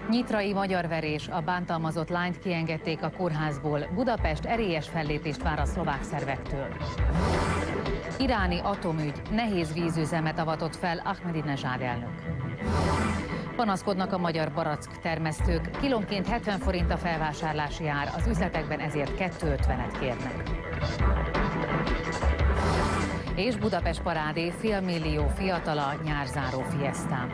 Nyitrai magyarverés, a bántalmazott lányt kiengedték a kórházból. Budapest erélyes fellépést vár a szlovák szervektől. Iráni atomügy, nehéz vízüzemet avatott fel Ahmadinezsád elnök. Panaszkodnak a magyar barack termesztők, kilónként 70 forint a felvásárlási ár, az üzletekben ezért 2,50-et kérnek. És Budapest parádé, félmillió fiatala nyárzáró fiesztán.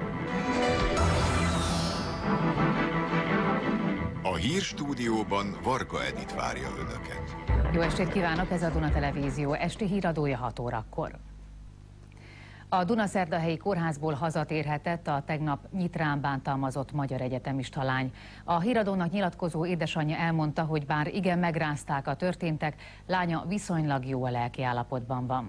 A hírstúdióban Varga Edit várja Önöket. Jó estét kívánok, ez a Duna Televízió esti híradója 6 órakor. A Dunaszerdahelyi kórházból hazatérhetett a tegnap Nyitrán bántalmazott magyar egyetemista lány. A híradónak nyilatkozó édesanyja elmondta, hogy bár igen megrázták a történtek, lánya viszonylag jó a lelkiállapotban van.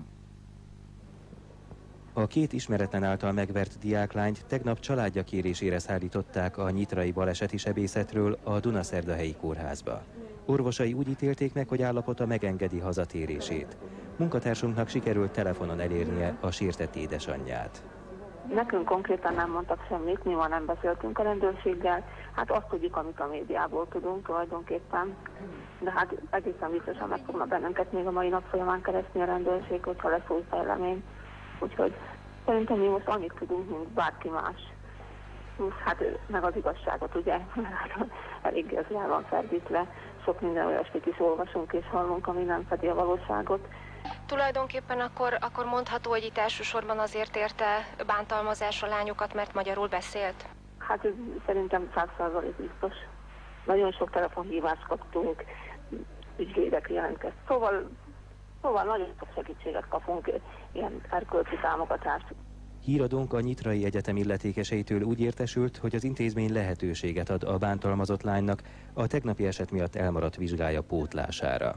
A két ismeretlen által megvert diáklányt tegnap családja kérésére szállították a nyitrai baleseti sebészetről a Dunaszerdahelyi kórházba. Orvosai úgy ítélték meg, hogy állapota megengedi hazatérését. Munkatársunknak sikerült telefonon elérnie a sértett édesanyját. Nekünk konkrétan nem mondtak semmit, mi ma nem beszéltünk a rendőrséggel. Hát azt tudjuk, amit a médiából tudunk tulajdonképpen. De hát egészen biztosan meg fognak bennünket még a mai nap folyamán keresni a rendőrség, hogyha lesz új fejlemény. Úgyhogy szerintem mi most annyit tudunk, mint bárki más. Hát meg az igazságot, ugye, eléggé az le van ferdítve. Sok minden olyasmit is olvasunk és hallunk, ami nem fedi a valóságot. Tulajdonképpen akkor mondható, hogy itt elsősorban azért érte bántalmazás a lányokat, mert magyarul beszélt? Hát szerintem 100% biztos. Nagyon sok telefonhívást kaptunk, ügyvédek jelentkeztek. Szóval nagyon sok segítséget kapunk, ilyen erkölcsi támogatást. Híradónk a Nyitrai Egyetem illetékeseitől úgy értesült, hogy az intézmény lehetőséget ad a bántalmazott lánynak a tegnapi eset miatt elmaradt vizsgája pótlására.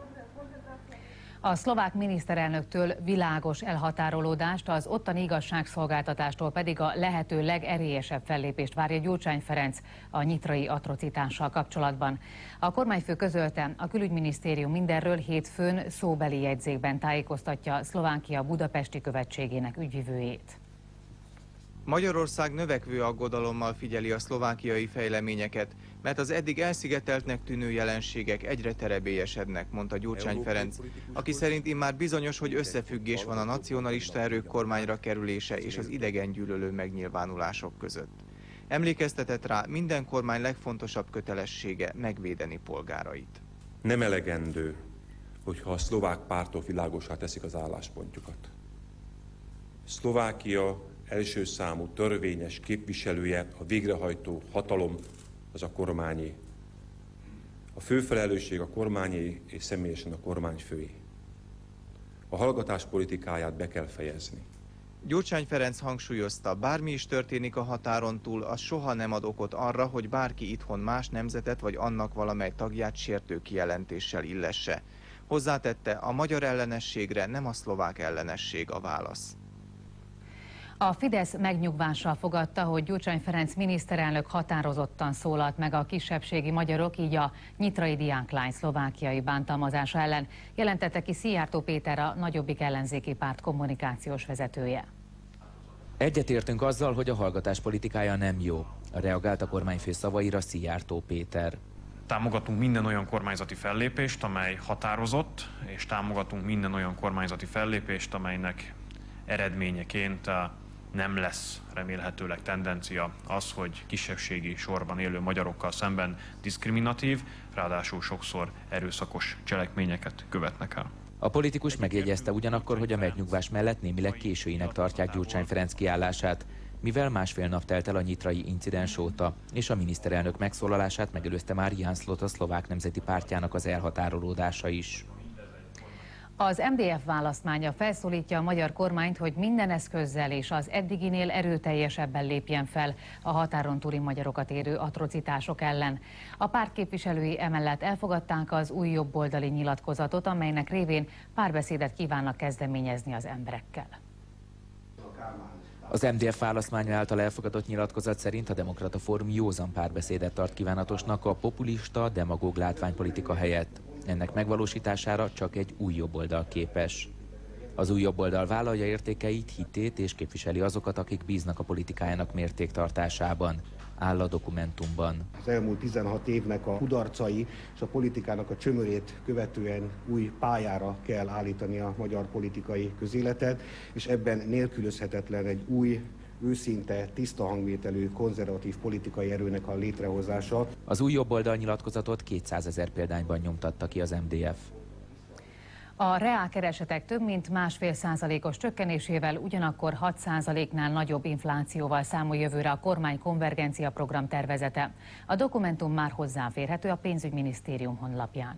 A szlovák miniszterelnöktől világos elhatárolódást, az ottani igazságszolgáltatástól pedig a lehető legerélyesebb fellépést várja Gyurcsány Ferenc a nyitrai atrocitással kapcsolatban. A kormányfő közölte, a külügyminisztérium mindenről hétfőn szóbeli jegyzékben tájékoztatja Szlovákia budapesti követségének ügyvivőjét. Magyarország növekvő aggodalommal figyeli a szlovákiai fejleményeket, mert az eddig elszigeteltnek tűnő jelenségek egyre terebélyesednek, mondta Gyurcsány Ferenc, aki szerint immár bizonyos, hogy összefüggés van a nacionalista erők kormányra kerülése és az idegengyűlölő megnyilvánulások között. Emlékeztetett rá, minden kormány legfontosabb kötelessége megvédeni polgárait. Nem elegendő, hogyha a szlovák pártok világossá teszik az álláspontjukat. Szlovákia első számú törvényes képviselője, a végrehajtó hatalom az a kormányé. A fő felelősség a kormányé és személyesen a kormányfőé. A hallgatás politikáját be kell fejezni. Gyurcsány Ferenc hangsúlyozta, bármi is történik a határon túl, az soha nem ad okot arra, hogy bárki itthon más nemzetet vagy annak valamely tagját sértő kijelentéssel illesse. Hozzátette, a magyar ellenességre nem a szlovák ellenesség a válasz. A Fidesz megnyugvással fogadta, hogy Gyurcsány Ferenc miniszterelnök határozottan szólalt meg a kisebbségi magyarok, így a nyitrai diáklány szlovákiai bántalmazása ellen, jelentette ki Szijjártó Péter, a Nagyobbik ellenzéki párt kommunikációs vezetője. Egyetértünk azzal, hogy a hallgatás politikája nem jó, reagált a kormányfő szavaira Szijjártó Péter. Támogatunk minden olyan kormányzati fellépést, amely határozott, és támogatunk minden olyan kormányzati fellépést, amelynek eredményeként nem lesz remélhetőleg tendencia az, hogy kisebbségi sorban élő magyarokkal szemben diszkriminatív, ráadásul sokszor erőszakos cselekményeket követnek el. A politikus megjegyezte ugyanakkor, hogy a megnyugvás mellett némileg későinek tartják Gyurcsány Ferenc kiállását, mivel másfél nap telt el a nyitrai incidens óta, és a miniszterelnök megszólalását megelőzte már Jan Slot, a szlovák nemzeti pártjának az elhatárolódása is. Az MDF választmánya felszólítja a magyar kormányt, hogy minden eszközzel és az eddiginél erőteljesebben lépjen fel a határon túli magyarokat érő atrocitások ellen. A párt képviselői emellett elfogadták az új jobboldali nyilatkozatot, amelynek révén párbeszédet kívánnak kezdeményezni az emberekkel. Az MDF választmánya által elfogadott nyilatkozat szerint a Demokrata Fórum józan párbeszédet tart kívánatosnak a populista, demagóg látványpolitika helyett. Ennek megvalósítására csak egy új jobboldal képes. Az új jobboldal vállalja értékeit, hitét és képviseli azokat, akik bíznak a politikájának mértéktartásában. áll a dokumentumban. Az elmúlt 16 évnek a kudarcai és a politikának a csömörét követően új pályára kell állítani a magyar politikai közéletet, és ebben nélkülözhetetlen egy új, őszinte, tiszta hangvételű, konzervatív politikai erőnek a létrehozása. Az új jobboldal nyilatkozatot 200 000 példányban nyomtatta ki az MDF. A reálkeresetek több mint 1,5%-os csökkenésével, ugyanakkor 6%-nál nagyobb inflációval számol jövőre a kormány konvergencia program tervezete. A dokumentum már hozzáférhető a pénzügyminisztérium honlapján.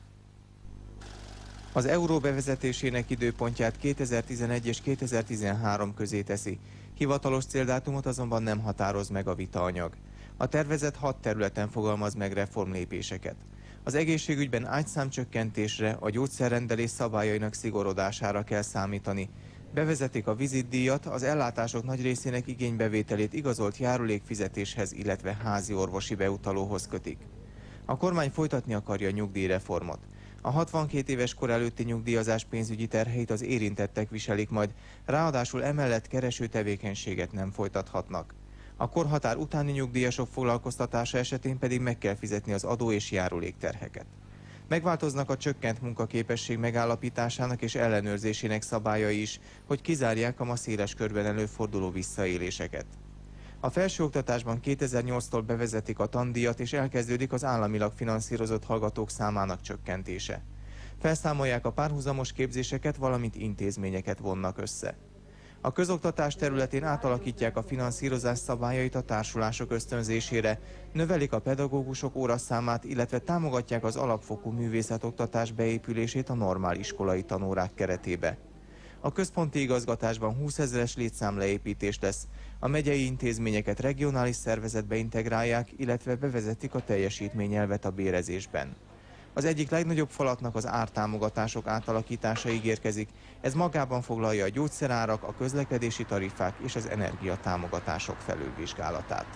Az euró bevezetésének időpontját 2011 és 2013 közé teszi. Hivatalos céldátumot azonban nem határoz meg a vitaanyag. A tervezet 6 területen fogalmaz meg reformlépéseket. Az egészségügyben ágyszámcsökkentésre, a gyógyszerrendelés szabályainak szigorodására kell számítani. Bevezetik a vizitdíjat, az ellátások nagy részének igénybevételét igazolt járulékfizetéshez, illetve házi orvosi beutalóhoz kötik. A kormány folytatni akarja a nyugdíjreformot. A 62 éves kor előtti nyugdíjazás pénzügyi terheit az érintettek viselik majd, ráadásul emellett kereső tevékenységet nem folytathatnak. A korhatár utáni nyugdíjasok foglalkoztatása esetén pedig meg kell fizetni az adó és járulékterheket. Megváltoznak a csökkent munkaképesség megállapításának és ellenőrzésének szabályai is, hogy kizárják a ma széles körben előforduló visszaéléseket. A felsőoktatásban 2008-tól bevezetik a tandíjat és elkezdődik az államilag finanszírozott hallgatók számának csökkentése. Felszámolják a párhuzamos képzéseket, valamint intézményeket vonnak össze. A közoktatás területén átalakítják a finanszírozás szabályait a társulások ösztönzésére, növelik a pedagógusok óraszámát, illetve támogatják az alapfokú művészetoktatás beépülését a normál iskolai tanórák keretébe. A központi igazgatásban 20 000-es létszámleépítés lesz, a megyei intézményeket regionális szervezetbe integrálják, illetve bevezetik a teljesítményelvet a bérezésben. Az egyik legnagyobb falatnak az ártámogatások átalakítása ígérkezik, ez magában foglalja a gyógyszerárak, a közlekedési tarifák és az energiatámogatások felülvizsgálatát.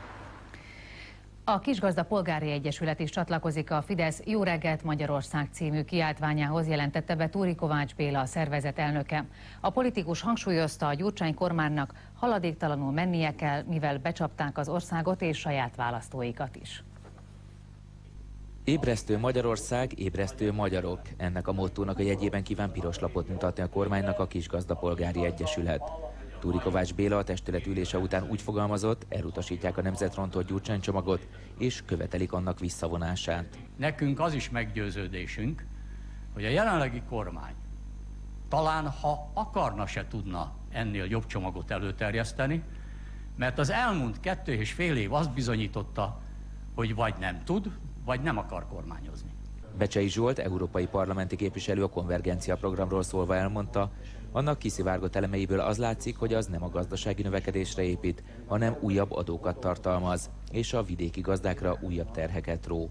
A Kisgazda Polgári Egyesület is csatlakozik a Fidesz Jó reggelt Magyarország című kiáltványához, jelentette be Túri Kovács Béla, a szervezet elnöke. A politikus hangsúlyozta, a Gyurcsány kormánynak haladéktalanul mennie kell, mivel becsapták az országot és saját választóikat is. Ébresztő Magyarország, ébresztő magyarok. Ennek a mottónak a jegyében kíván piros lapot mutatni a kormánynak a Kisgazda Polgári Egyesület. Túri Kovács Béla a testület ülése után úgy fogalmazott, elutasítják a nemzetrontó Gyurcsány csomagot, és követelik annak visszavonását. Nekünk az is meggyőződésünk, hogy a jelenlegi kormány talán, ha akarna, se tudna ennél jobb csomagot előterjeszteni, mert az elmúlt 2,5 év azt bizonyította, hogy vagy nem tud, vagy nem akar kormányozni. Becsei Zsolt, európai parlamenti képviselő, a konvergencia programról szólva elmondta, annak kiszivárgott elemeiből az látszik, hogy az nem a gazdasági növekedésre épít, hanem újabb adókat tartalmaz, és a vidéki gazdákra újabb terheket ró.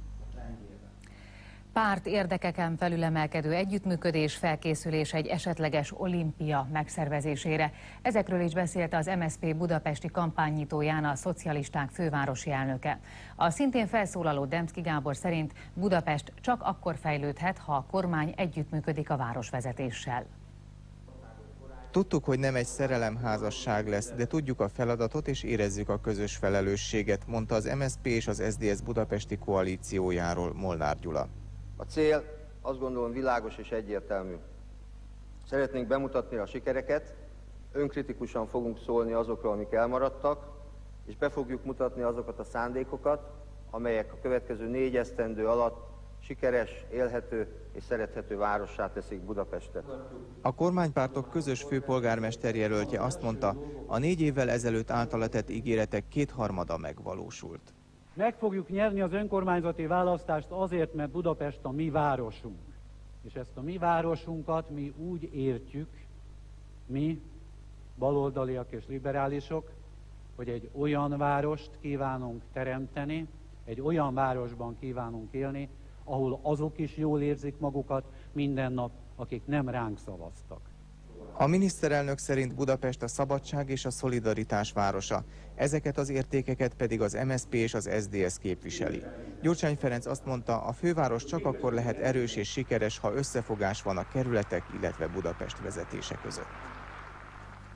Párt érdekeken felülemelkedő együttműködés, felkészülés egy esetleges olimpia megszervezésére. Ezekről is beszélt az MSZP budapesti kampánynyitóján a szocialisták fővárosi elnöke. A szintén felszólaló Demszky Gábor szerint Budapest csak akkor fejlődhet, ha a kormány együttműködik a városvezetéssel. Tudtuk, hogy nem egy szerelemházasság lesz, de tudjuk a feladatot és érezzük a közös felelősséget, mondta az MSZP és az SZDSZ budapesti koalíciójáról Molnár Gyula. A cél azt gondolom világos és egyértelmű. Szeretnénk bemutatni a sikereket, önkritikusan fogunk szólni azokról, amik elmaradtak, és be fogjuk mutatni azokat a szándékokat, amelyek a következő 4 esztendő alatt sikeres, élhető és szerethető várossá teszik Budapestet. A kormánypártok közös főpolgármesterjelöltje azt mondta, a 4 évvel ezelőtt általa tett ígéretek 2/3 megvalósult. Meg fogjuk nyerni az önkormányzati választást azért, mert Budapest a mi városunk. És ezt a mi városunkat mi úgy értjük, mi baloldaliak és liberálisok, hogy egy olyan várost kívánunk teremteni, egy olyan városban kívánunk élni, ahol azok is jól érzik magukat minden nap, akik nem ránk szavaztak. A miniszterelnök szerint Budapest a szabadság és a szolidaritás városa. Ezeket az értékeket pedig az MSZP és az SZDSZ képviseli. Gyurcsány Ferenc azt mondta, a főváros csak akkor lehet erős és sikeres, ha összefogás van a kerületek, illetve Budapest vezetése között.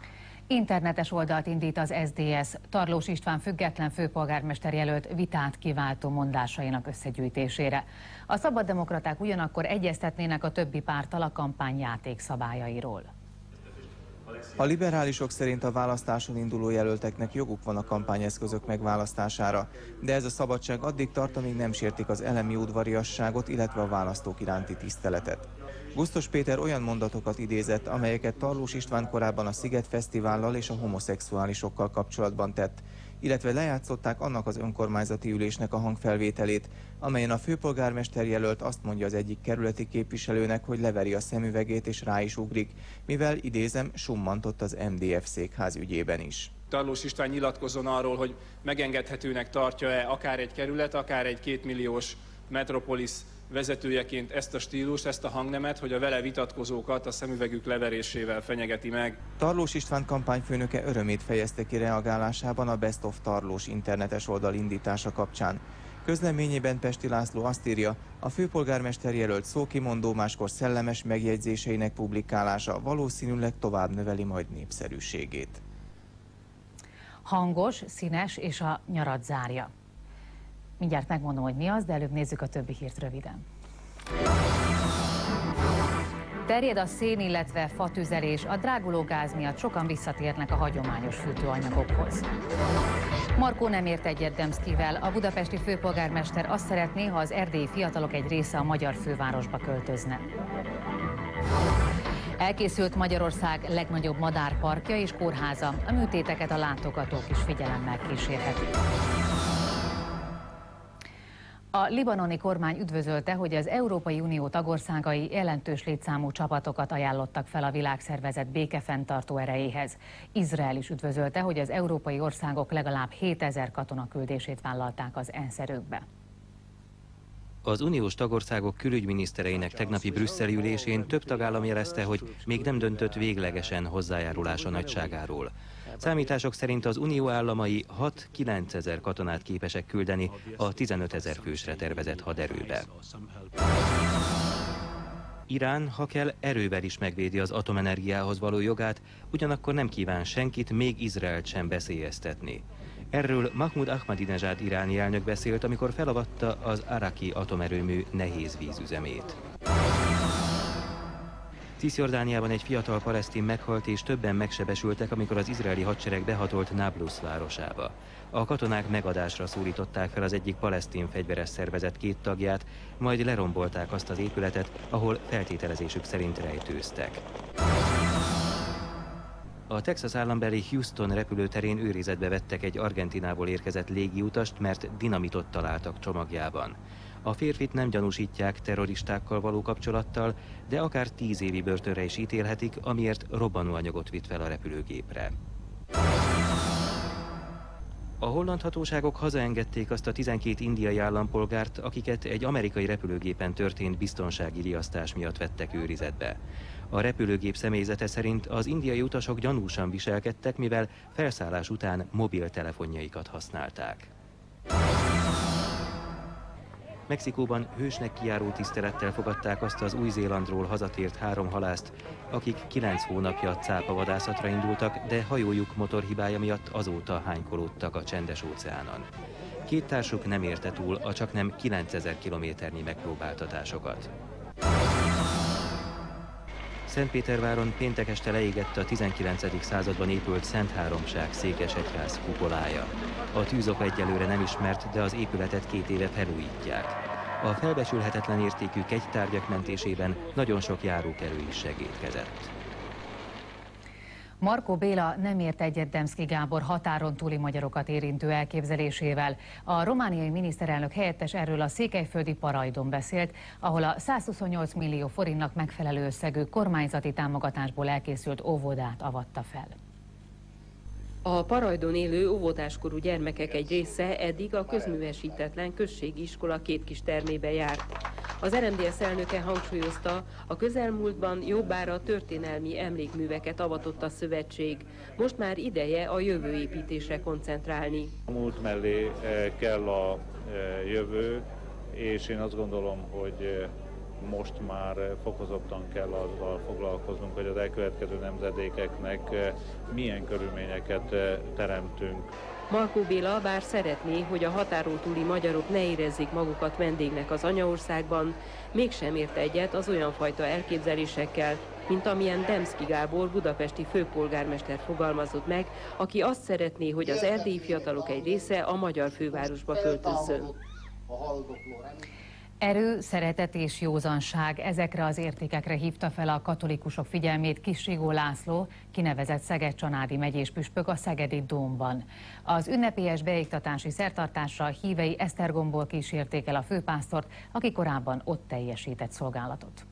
Internetes oldalt indít az SZDSZ. Tarlós István független főpolgármester jelölt vitát kiváltó mondásainak összegyűjtésére. A szabaddemokraták ugyanakkor egyeztetnének a többi párttal a kampány játékszabályairól. A liberálisok szerint a választáson induló jelölteknek joguk van a kampányeszközök megválasztására, de ez a szabadság addig tart, amíg nem sértik az elemi udvariasságot, illetve a választók iránti tiszteletet. Gusztos Péter olyan mondatokat idézett, amelyeket Tarlós István korábban a Sziget Fesztivállal és a homoszexuálisokkal kapcsolatban tett, illetve lejátszották annak az önkormányzati ülésnek a hangfelvételét, amelyen a főpolgármester jelölt azt mondja az egyik kerületi képviselőnek, hogy leveri a szemüvegét és rá is ugrik, mivel, idézem, summantott az MDF székház ügyében is. Tarlós István nyilatkozzon arról, hogy megengedhetőnek tartja-e akár egy kerület, akár egy 2 milliós metropolisz vezetőjeként ezt a stílust, ezt a hangnemet, hogy a vele vitatkozókat a szemüvegük leverésével fenyegeti meg. Tarlós István kampányfőnöke örömét fejezte ki reagálásában a Best of Tarlós internetes oldal indítása kapcsán. Közleményében Pesti László azt írja, a főpolgármester jelölt szókimondó, máskor szellemes megjegyzéseinek publikálása valószínűleg tovább növeli majd népszerűségét. Hangos, színes és a nyarat zárja. Mindjárt megmondom, hogy mi az, de előbb nézzük a többi hírt röviden. Terjed a szén, illetve fatüzelés, a dráguló gáz miatt sokan visszatérnek a hagyományos fűtőanyagokhoz. Markó nem ért egyet Demszkivel, a budapesti főpolgármester azt szeretné, ha az erdélyi fiatalok egy része a magyar fővárosba költözne. Elkészült Magyarország legnagyobb madárparkja és kórháza, a műtéteket a látogatók is figyelemmel kísérhetik. A libanoni kormány üdvözölte, hogy az Európai Unió tagországai jelentős létszámú csapatokat ajánlottak fel a világszervezet békefenntartó erejéhez. Izrael is üdvözölte, hogy az európai országok legalább 7000 katona küldését vállalták az ENSZ erőkbe. Az uniós tagországok külügyminisztereinek tegnapi brüsszeli ülésén több tagállam jelezte, hogy még nem döntött véglegesen hozzájárulása nagyságáról. Számítások szerint az unió államai 6-9 ezer katonát képesek küldeni a 15 000 fősre tervezett haderőbe. Irán, ha kell, erővel is megvédi az atomenergiához való jogát, ugyanakkor nem kíván senkit, még Izraelt sem veszélyeztetni. Erről Mahmoud Ahmadinejad iráni elnök beszélt, amikor felavatta az Araki atomerőmű nehézvízüzemét. Cisjordániában egy fiatal palesztin meghalt és többen megsebesültek, amikor az izraeli hadsereg behatolt Nablus városába. A katonák megadásra szólították fel az egyik palesztin fegyveres szervezet 2 tagját, majd lerombolták azt az épületet, ahol feltételezésük szerint rejtőztek. A Texas állambeli Houston repülőterén őrizetbe vettek egy Argentinából érkezett légiutast, mert dinamitot találtak csomagjában. A férfit nem gyanúsítják terroristákkal való kapcsolattal, de akár 10 évi börtönre is ítélhetik, amiért robbanóanyagot vitt fel a repülőgépre. A holland hatóságok hazaengedték azt a 12 indiai állampolgárt, akiket egy amerikai repülőgépen történt biztonsági riasztás miatt vettek őrizetbe. A repülőgép személyzete szerint az indiai utasok gyanúsan viselkedtek, mivel felszállás után mobiltelefonjaikat használták. Mexikóban hősnek kijáró tisztelettel fogadták azt az Új-Zélandról hazatért 3 halászt, akik 9 hónapja cápavadászatra indultak, de hajójuk motorhibája miatt azóta hánykolódtak a Csendes-óceánon. 2 társuk nem érte túl a csaknem 9000 kilométernyi megpróbáltatásokat. Szentpéterváron péntek este leégett a 19. században épült Szent Háromság székesegyház kupolája. A tűzoka egyelőre nem ismert, de az épületet 2 éve felújítják. A felbecsülhetetlen értékű kegytárgyak mentésében nagyon sok járókelő is segédkezett. Markó Béla nem ért egyet Demszki Gábor határon túli magyarokat érintő elképzelésével. A romániai miniszterelnök helyettes erről a székelyföldi Parajdon beszélt, ahol a 128 millió forintnak megfelelő összegű kormányzati támogatásból elkészült óvodát avatta fel. A Parajdon élő óvodáskorú gyermekek egy része eddig a közművesítetlen községi iskola 2 kis termébe járt. Az RMDSZ elnöke hangsúlyozta, a közelmúltban jobbára történelmi emlékműveket avatott a szövetség. Most már ideje a jövő építésre koncentrálni. A múlt mellé kell a jövő, és én azt gondolom, hogy most már fokozottan kell azzal foglalkoznunk, hogy az elkövetkező nemzedékeknek milyen körülményeket teremtünk. Markó Béla bár szeretné, hogy a határon túli magyarok ne érezzék magukat vendégnek az anyaországban, mégsem ért egyet az olyan fajta elképzelésekkel, mint amilyen Demszky Gábor budapesti főpolgármester fogalmazott meg, aki azt szeretné, hogy az erdélyi fiatalok egy része a magyar fővárosba költözzön. Erő, szeretet és józanság, ezekre az értékekre hívta fel a katolikusok figyelmét Kis-Rigó László, kinevezett Szeged-Csanádi megyés püspök a szegedi Dómban. Az ünnepélyes beiktatási szertartásra hívei Esztergomból kísérték el a főpásztort, aki korábban ott teljesített szolgálatot.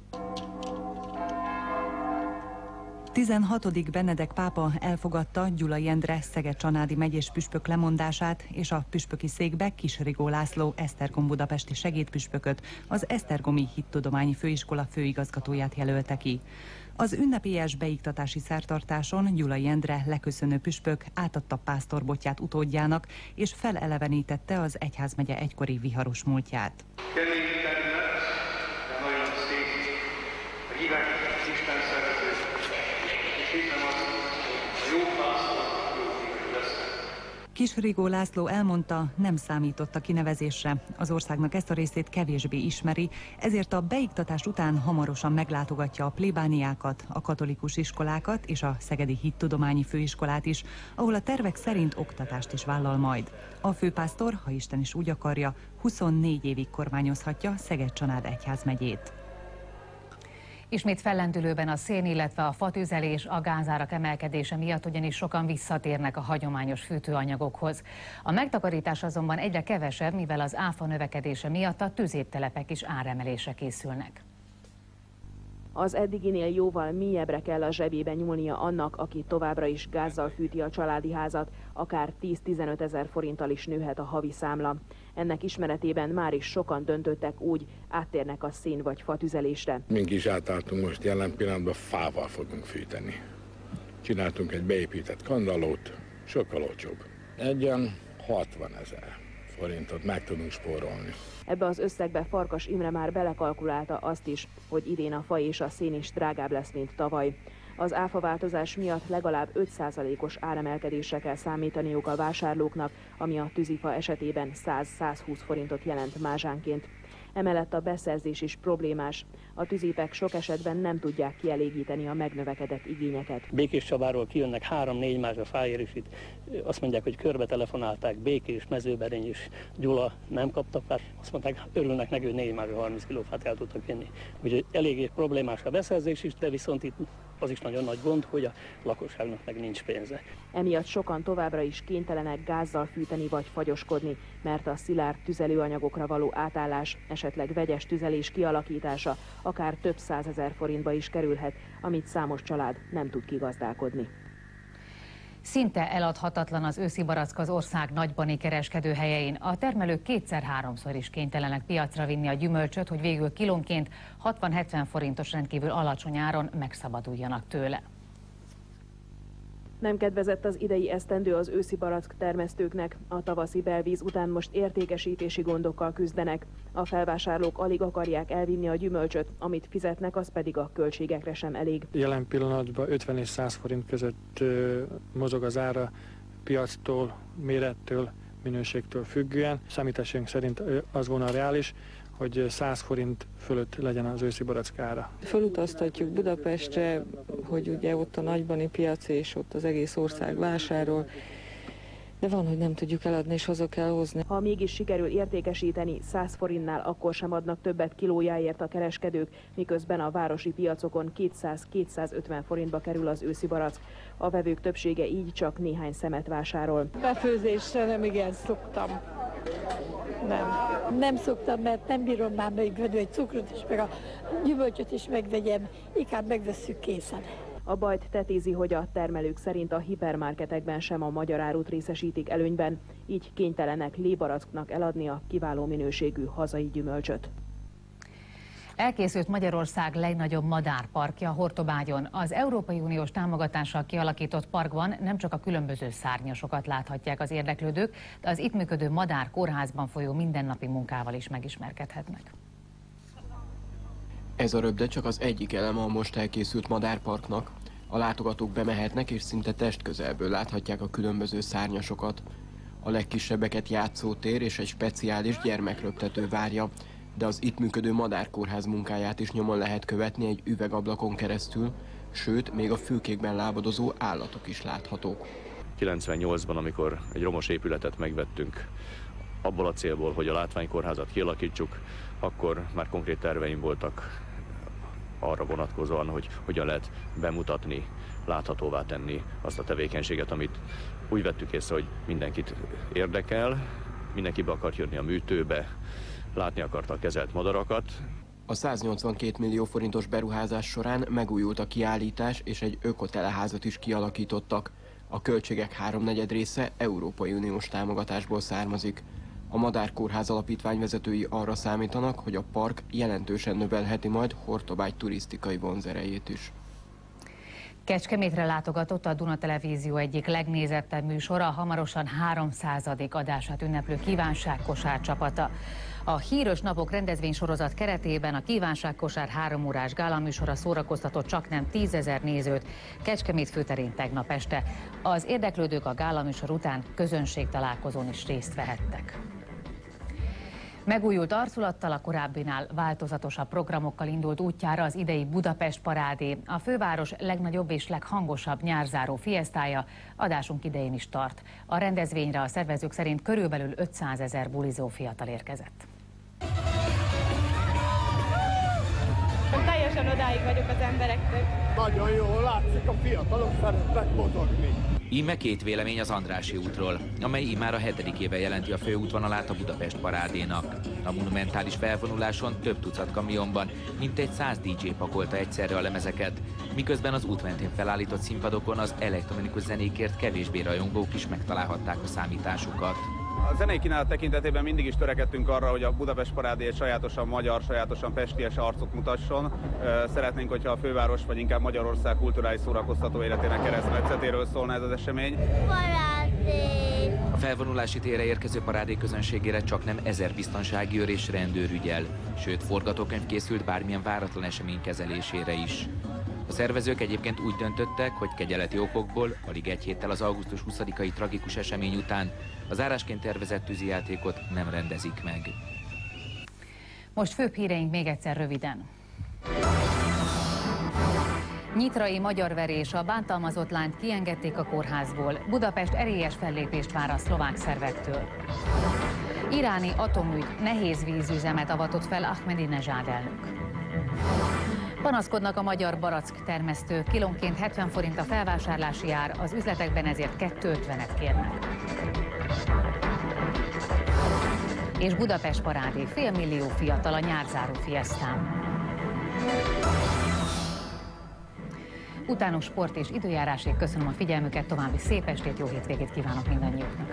16. Benedek pápa elfogadta Gyulai Endre Szeged-Csanádi megyés püspök lemondását, és a püspöki székbe Kis-Rigó László Esztergom budapesti segédpüspököt, az Esztergomi Hittudományi Főiskola főigazgatóját jelölte ki. Az ünnepélyes beiktatási szertartáson Gyulai Endre leköszönő püspök átadta pásztorbotját utódjának, és felelevenítette az egyházmegye egykori viharos múltját. Kemény terület, de nagyon szép, a hívek Isten szerető, és hiszem azt, hogy a jó pásztor jó hívek lesznek. Kis-Rigó László elmondta, nem számított a kinevezésre. Az országnak ezt a részét kevésbé ismeri, ezért a beiktatás után hamarosan meglátogatja a plébániákat, a katolikus iskolákat és a Szegedi Hittudományi Főiskolát is, ahol a tervek szerint oktatást is vállal majd. A főpásztor, ha Isten is úgy akarja, 24 évig kormányozhatja Szeged-Csanád egyházmegyét. Ismét fellendülőben a szén, illetve a fatüzelés, a gázárak emelkedése miatt ugyanis sokan visszatérnek a hagyományos fűtőanyagokhoz. A megtakarítás azonban egyre kevesebb, mivel az áfa növekedése miatt a tüzértelepek is áremelésre készülnek. Az eddiginél jóval mélyebbre kell a zsebébe nyúlnia annak, aki továbbra is gázzal fűti a családi házat, akár 10-15 ezer forinttal is nőhet a havi számla. Ennek ismeretében már is sokan döntöttek úgy, áttérnek a szén vagy fatüzelésre. Mink is átálltunk, most jelen pillanatban fával fogunk fűteni. Csináltunk egy beépített kandallót, sokkal olcsóbb. Egyen 60 000 forintot meg tudunk spórolni. Ebbe az összegbe Farkas Imre már belekalkulálta azt is, hogy idén a fa és a szén is drágább lesz, mint tavaly. Az áfaváltozás miatt legalább 5%-os áremelkedésre kell számítaniuk a vásárlóknak, ami a tűzifa esetében 100-120 forintot jelent mázsánként. Emellett a beszerzés is problémás. A tűzipek sok esetben nem tudják kielégíteni a megnövekedett igényeket. Békés Csabáról kijönnek 3-4 mázsa fájér, és itt azt mondják, hogy körbe telefonálták, Békés, Mezőberény és Gyula nem kaptak fát. Azt mondták, örülnek neki, hogy 4 mázsa 30 kiló fát el tudtak vinni. Úgyhogy eléggé problémás a beszerzés is, de viszont itt az is nagyon nagy gond, hogy a lakosságnak meg nincs pénze. Emiatt sokan továbbra is kénytelenek gázzal fűteni vagy fagyoskodni, mert a szilárd tüzelőanyagokra való átállás, esetleg vegyes tüzelés kialakítása akár több 100 000 forintba is kerülhet, amit számos család nem tud kigazdálkodni. Szinte eladhatatlan az őszi barack az ország nagybani kereskedőhelyein. A termelők 2-3-szor is kénytelenek piacra vinni a gyümölcsöt, hogy végül kilónként 60-70 forintos rendkívül alacsony áron megszabaduljanak tőle. Nem kedvezett az idei esztendő az őszi barack termesztőknek. A tavaszi belvíz után most értékesítési gondokkal küzdenek. A felvásárlók alig akarják elvinni a gyümölcsöt, amit fizetnek, az pedig a költségekre sem elég. Jelen pillanatban 50 és 100 forint között mozog az ára piactól, mérettől, minőségtől függően. Számításunk szerint az volna reális, hogy 100 forint fölött legyen az őszi barack ára. Fölutaztatjuk Budapestre, hogy ugye ott a nagybani piac és ott az egész ország vásárol, de van, hogy nem tudjuk eladni és haza kell hozni. Ha mégis sikerül értékesíteni, 100 forintnál akkor sem adnak többet kilójáért a kereskedők, miközben a városi piacokon 200-250 forintba kerül az őszi barack. A vevők többsége így csak néhány szemet vásárol. Befőzésre nem igen szoktam. Nem szoktam, mert nem bírom már megvenni egy cukrot, és meg a gyümölcsöt is megvegyem, inkább megvesszük készen. A bajt tetézi, hogy a termelők szerint a hipermarketekben sem a magyar árut részesítik előnyben, így kénytelenek lébaracknak eladni a kiváló minőségű hazai gyümölcsöt. Elkészült Magyarország legnagyobb madárparkja Hortobágyon. Az Európai Uniós támogatással kialakított parkban nem csak a különböző szárnyasokat láthatják az érdeklődők, de az itt működő madárkórházban folyó mindennapi munkával is megismerkedhetnek. Ez a röpde csak az egyik eleme a most elkészült madárparknak. A látogatók bemehetnek és szinte testközelből láthatják a különböző szárnyasokat. A legkisebbeket játszótér és egy speciális gyermekröptető várja, de az itt működő madárkórház munkáját is nyomon lehet követni egy üvegablakon keresztül, sőt, még a fülkékben lábadozó állatok is láthatók. 98-ban, amikor egy romos épületet megvettünk, abból a célból, hogy a látványkórházat kialakítsuk, akkor már konkrét terveim voltak arra vonatkozóan, hogy hogyan lehet bemutatni, láthatóvá tenni azt a tevékenységet, amit úgy vettük észre, hogy mindenkit érdekel, mindenki be akart jönni a műtőbe, látni akarta a kezelt madarakat. A 182 millió forintos beruházás során megújult a kiállítás, és egy ökoteleházat is kialakítottak. A költségek háromnegyed része Európai Uniós támogatásból származik. A Madárkórház alapítvány vezetői arra számítanak, hogy a park jelentősen növelheti majd Hortobágy turisztikai vonzerejét is. Kecskemétre látogatott a Duna Televízió egyik legnézettebb műsora, hamarosan 300. adását ünneplő Kívánságkosár csapata. A Híres Napok rendezvénysorozat keretében a Kívánságkosár 3 órás gálaműsora szórakoztatott csaknem 10 000 nézőt Kecskemét főterén tegnap este. Az érdeklődők a gálaműsor után közönségtalálkozón is részt vehettek. Megújult arculattal, a korábbinál változatosabb programokkal indult útjára az idei Budapest parádé. A főváros legnagyobb és leghangosabb nyárzáró fiesztája adásunk idején is tart. A rendezvényre a szervezők szerint körülbelül 500 000 bulizó fiatal érkezett. Teljesen odáig vagyok az emberektől. Nagyon jól látszik, a fiatalok szeretnek mozogni. Íme két vélemény az Andrássy útról, amely immár a 7. éve jelenti a főútvonalát a Budapest parádénak. A monumentális felvonuláson több tucat kamionban mintegy 100 DJ pakolta egyszerre a lemezeket, miközben az út mentén felállított színpadokon az elektronikus zenékért kevésbé rajongók is megtalálhatták a számításukat. A zenei kínálat tekintetében mindig is törekedtünk arra, hogy a Budapest parádé egy sajátosan magyar, sajátosan pesties arcot mutasson. Szeretnénk, hogyha a főváros, vagy inkább Magyarország kulturális szórakoztató életének keresztmetszetéről szólna ez az esemény. Parádé! A felvonulási térre érkező parádé közönségére csak nem 1000 biztonsági őr és rendőr ügyel, sőt forgatókönyv készült bármilyen váratlan esemény kezelésére is. A szervezők egyébként úgy döntöttek, hogy kegyeleti okokból, alig egy héttel az augusztus 20-ai tragikus esemény után a zárásként tervezett tűzijátékot nem rendezik meg. Most főbb híreink még egyszer röviden. Nyitrai magyarverés, a bántalmazott lányt kiengedték a kórházból. Budapest erélyes fellépést vár a szlovák szervektől. Iráni atomügy nehéz vízüzemet avatott fel Ahmadinezsád elnök. Panaszkodnak a magyar barack termesztők, kilónként 70 forint a felvásárlási ár, az üzletekben ezért 2,50-et kérnek. És Budapest parádé, 500 000 fiatal a nyárzáró fiesztán. Utános sport és időjárásig köszönöm a figyelmüket, további szép estét, jó hétvégét kívánok mindannyiuknak.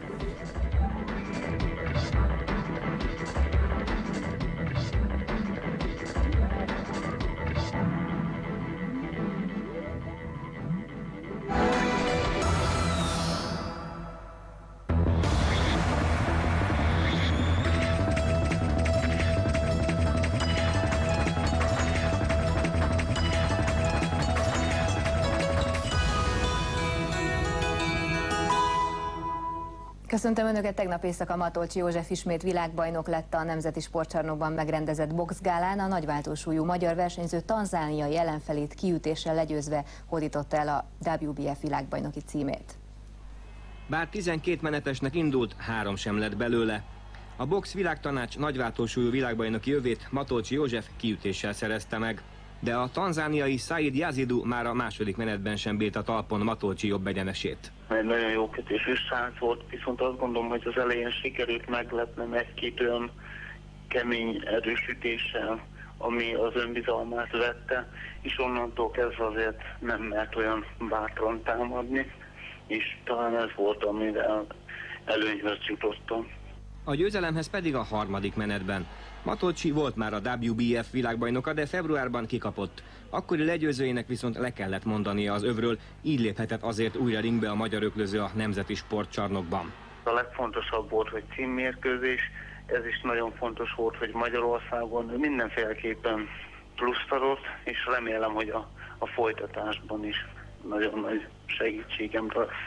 Köszöntöm Önöket, tegnap éjszaka Matolcsy József ismét világbajnok lett. A Nemzeti Sportcsarnokban megrendezett boxgálán a nagyváltósúlyú magyar versenyző tanzániai ellenfelét kiütéssel legyőzve hódította el a WBF világbajnoki címét. Bár 12 menetesnek indult, 3 sem lett belőle. A box világtanács nagyváltósúlyú világbajnoki övét Matolcsy József kiütéssel szerezte meg. De a tanzániai Said Yazidou már a második menetben sem bírt a talpon Matolcsy jobb egyenesét. Egy nagyon jó kötésű srác volt, viszont azt gondolom, hogy az elején sikerült meglepnem egy-két olyan kemény erősítéssel, ami az önbizalmát vette, és onnantól kezdve azért nem mert olyan bátran támadni, és talán ez volt, amivel előnyhöz jutottam. A győzelemhez pedig a harmadik menetben. Matolcsy volt már a WBF világbajnoka, de februárban kikapott. Akkori legyőzőjének viszont le kellett mondania az övről, így léphetett azért újra ringbe a magyar öklöző a Nemzeti Sportcsarnokban. A legfontosabb volt, hogy címmérkőzés, ez is nagyon fontos volt, hogy Magyarországon mindenféleképpen pluszt adott, és remélem, hogy a folytatásban is nagyon nagy segítségem lesz.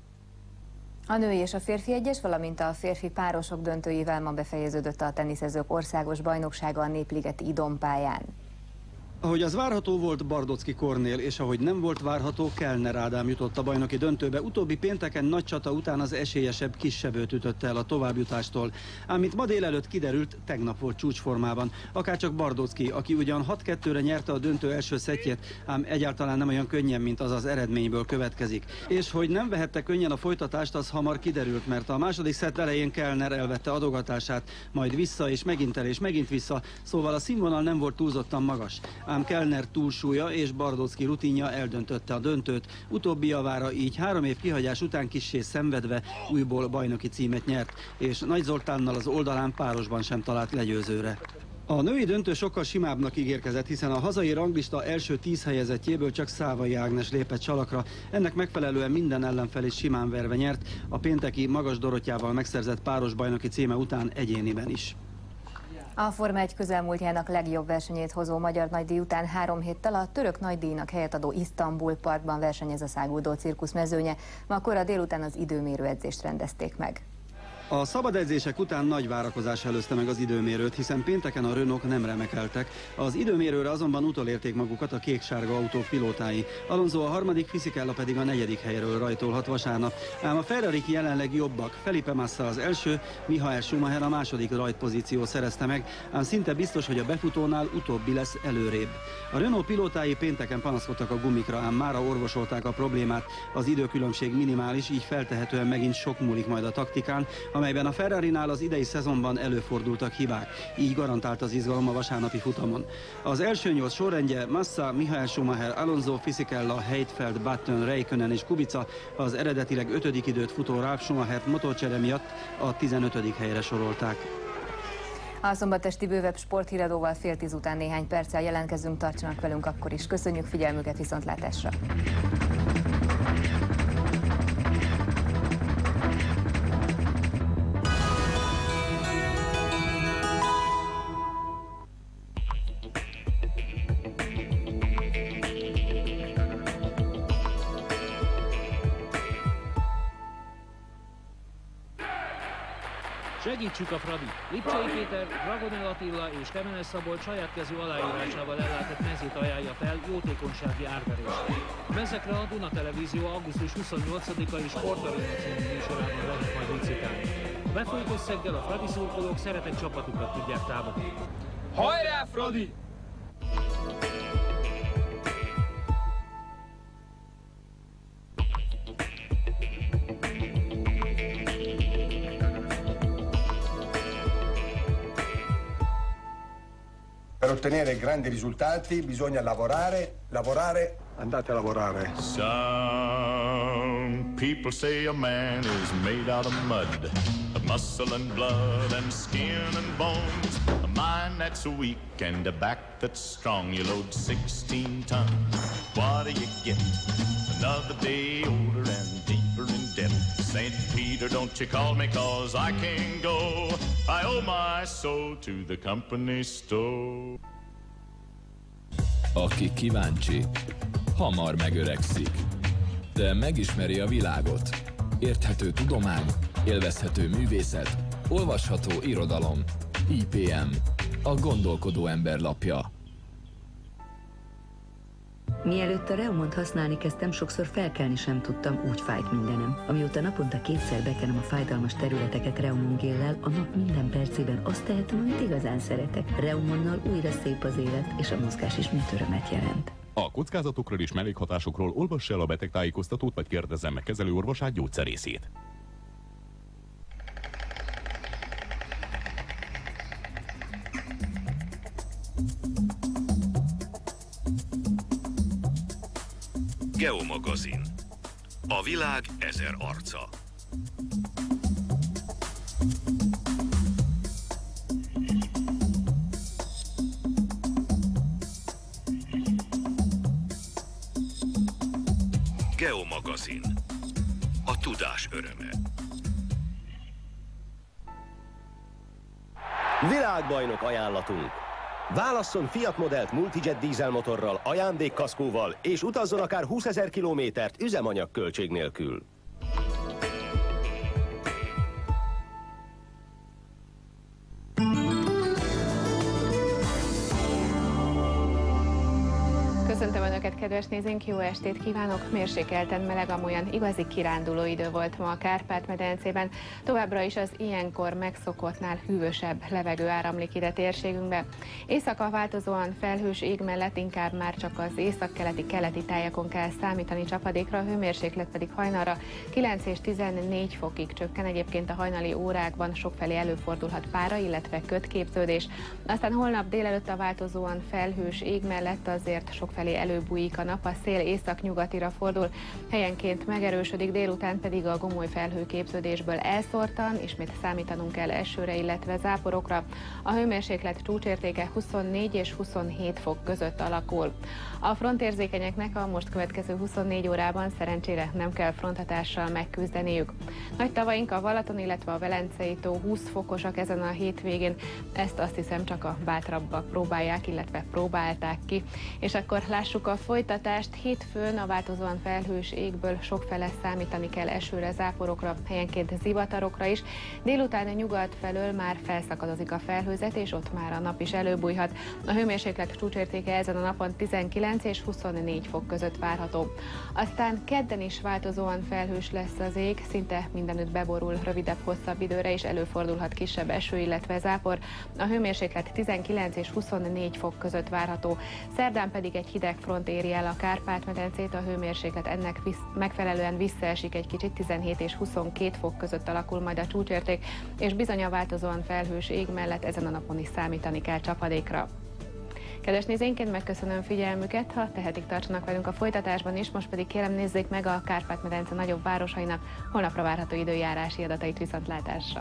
A női és a férfi egyes, valamint a férfi párosok döntőjével ma befejeződött a teniszezők országos bajnoksága a Népligeti Idompályán. Ahogy az várható volt, Bardocki Kornél, és ahogy nem volt várható, Kellner Ádám jutott a bajnoki döntőbe. Utóbbi pénteken nagy csata után az esélyesebb Kissebőt ütötte el a továbbjutástól. Ám mint ma délelőtt kiderült, tegnap volt csúcsformában. Akárcsak Bardocki, aki ugyan 6-2-re nyerte a döntő első szettjét, ám egyáltalán nem olyan könnyen, mint az eredményből következik. És hogy nem vehette könnyen a folytatást, az hamar kiderült, mert a második szett elején Kellner elvette adogatását, majd vissza és megint el és megint vissza, szóval a színvonal nem volt túlzottan magas. Ám Kellner túlsúlya és Bardocki rutinja eldöntötte a döntőt. Utóbbi javára így 3 év kihagyás után kissé szenvedve újból bajnoki címet nyert, és Nagy Zoltánnal az oldalán párosban sem talált legyőzőre. A női döntő sokkal simábbnak ígérkezett, hiszen a hazai ranglista első 10 helyezettjéből csak Szávai Ágnes lépett salakra. Ennek megfelelően minden ellenfelét simán verve nyert, a pénteki Magas Dorottyával megszerzett páros bajnoki címe után egyéniben is. A Forma 1 közelmúltjának legjobb versenyét hozó magyar nagydíj után 3 héttel a török nagydíjnak helyet adó Isztambul Parkban versenyez a száguldó cirkusz mezőnye. Ma kora délután az időmérő edzést rendezték meg. A szabad edzések után nagy várakozás előzte meg az időmérőt, hiszen pénteken a Renault nem remekeltek. Az időmérőre azonban utolérték magukat a kék-sárga autó pilótái. Alonso a 3., Fisichella pedig a 4. helyről rajtolhat vasárnap. Ám a Ferrarik jelenleg jobbak. Felipe Massa az első, Michael Schumacher a 2. rajtpozíció szerezte meg, ám szinte biztos, hogy a befutónál utóbbi lesz előrébb. A Renault pilótái pénteken panaszkodtak a gumikra, ám mára orvosolták a problémát. Az időkülönbség minimális, így feltehetően megint sok múlik majd a taktikán, amelyben a Ferrarinál az idei szezonban előfordultak hibák. Így garantált az izgalom a vasárnapi futamon. Az első 8 sorrendje Massa, Michael Schumacher, Alonso, Fisichella, Heidfeld, Button, Räikkönen és Kubica, az eredetileg 5. időt futó Ralf Schumachert motorcsere miatt a 15. helyre sorolták. A szombatesti bővebb sporthíradóval 9:30 után néhány perccel jelentkezünk, tartsanak velünk akkor is. Köszönjük figyelmüket, viszontlátásra! Segítsük a Fradit! Lipcsei Péter, Dragonel Attila és Kemenes Szabolcs saját kezű aláírásával ellátott mezét ajánlja fel jótékonysági árverésre. Mezekre a Duna Televízió augusztus 28-ai Sportarena című műsorában lehet majd licitálni. A befolyt összeggel a Fradi szurkolók szeretett csapatukat tudják támogatni. Hajrá, Fradi! Per ottenere grandi risultati bisogna lavorare. Andate a lavorare. Some people say a man is made out of mud, of muscle and blood and skin and bones, a mind that's weak and a back that's strong. You load 16 tons, what do you get? Another day older and deeper in debt. St. Peter, don't you call me, 'cause I can't go. I owe my soul to the company store. Aki kíváncsi, hamar megöregszik, de megismeri a világot. Érthető tudomány, élvezhető művészet, olvasható irodalom. IPM, a gondolkodó ember lapja. Mielőtt a Reumont használni kezdtem, sokszor felkelni sem tudtam, úgy fájt mindenem. Amióta naponta 2-szer bekenem a fájdalmas területeket Reumon géllel, a nap minden percében azt tehetem, amit igazán szeretek. Reumonnal újra szép az élet, és a mozgás ismét örömet jelent. A kockázatokról és mellékhatásokról olvass el a betegtájékoztatót, vagy kérdezzem meg kezelőorvosát, gyógyszerészét. Geomagazin. A világ 1000 arca. Geomagazin. A tudás öröme. Világbajnok ajánlatunk. Válasszon Fiat modellt Multijet dízelmotorral, ajándékkaszkóval, és utazzon akár 20 000 kilométert üzemanyagköltség nélkül. Köszöntöm Önöket, kedves nézőink, jó estét kívánok! Mérsékelten meleg, amolyan igazi kiránduló idő volt ma a Kárpát-medencében. Továbbra is az ilyenkor megszokottnál hűvösebb levegő áramlik ide térségünkbe. Éjszaka változóan felhős ég mellett inkább már csak az északkeleti tájakon kell számítani csapadékra, a hőmérséklet pedig hajnalra 9 és 14 fokig csökken. Egyébként a hajnali órákban sokfelé előfordulhat pára, illetve kötképződés. Aztán holnap délelőtt a változóan felhős ég mellett azért sokfelé előbújik a nap, a szél északnyugatira fordul, helyenként megerősödik, délután pedig a gomoly felhőképződésből elszórtan, ismét számítanunk kell esőre, illetve záporokra. A hőmérséklet csúcsértéke 24 és 27 fok között alakul. A frontérzékenyeknek a most következő 24 órában szerencsére nem kell fronthatással megküzdeniük. Nagy tavaink a Balaton, illetve a Velencei tó 20 fokosak ezen a hétvégén, ezt azt hiszem csak a bátrabbak próbálják, illetve próbálták ki. És akkor lássuk a folytatást. Hétfőn a változóan felhős égből sokfele számítani kell esőre, záporokra, helyenként zivatarokra is. Délután a nyugat felől már felszakadozik a felhőzet, és ott már a nap is előbújhat. A hőmérséklet csúcsértéke ezen a napon 19 és 24 fok között várható. Aztán kedden is változóan felhős lesz az ég, szinte mindenütt beborul rövidebb, hosszabb időre, és előfordulhat kisebb eső, illetve zápor. A hőmérséklet 19 és 24 fok között várható. Szerdán pedig egy hideg front éri el a Kárpát-medencét, a hőmérséklet ennek megfelelően visszaesik egy kicsit, 17 és 22 fok között alakul majd a csúcsérték, és bizony a változóan felhős ég mellett ezen a napon is számítani kell csapadékra. Kedves nézőinként megköszönöm figyelmüket, ha tehetik, tartsanak velünk a folytatásban is, most pedig kérem nézzék meg a Kárpát-medence nagyobb városainak holnapra várható időjárási adatait viszontlátásra.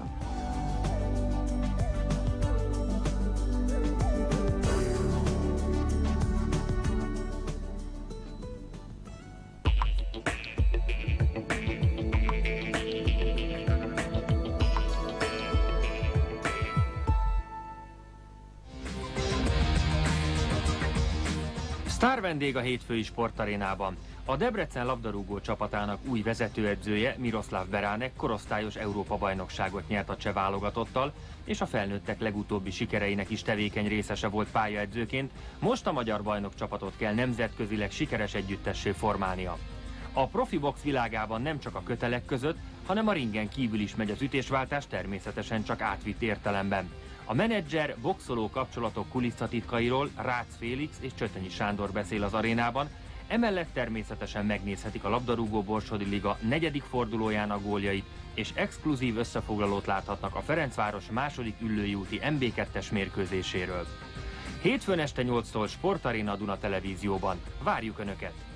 Sztár vendég a hétfői sportarénában. A Debrecen labdarúgó csapatának új vezetőedzője, Miroslav Beránek korosztályos Európa-bajnokságot nyert a cseh válogatottal, és a felnőttek legutóbbi sikereinek is tevékeny részese volt pályaedzőként, most a magyar bajnok csapatot kell nemzetközileg sikeres együttessé formálnia. A profi box világában nem csak a kötelek között, hanem a ringen kívül is megy az ütésváltás, természetesen csak átvitt értelemben. A menedzser boxoló kapcsolatok kulisszatitkairól Rácz Félix és Csötönyi Sándor beszél az arénában, emellett természetesen megnézhetik a labdarúgó Borsodi Liga 4. fordulójának góljait, és exkluzív összefoglalót láthatnak a Ferencváros második Üllői úti MB2-es mérkőzéséről. Hétfőn este 8-tól Sportaréna a Duna Televízióban. Várjuk Önöket!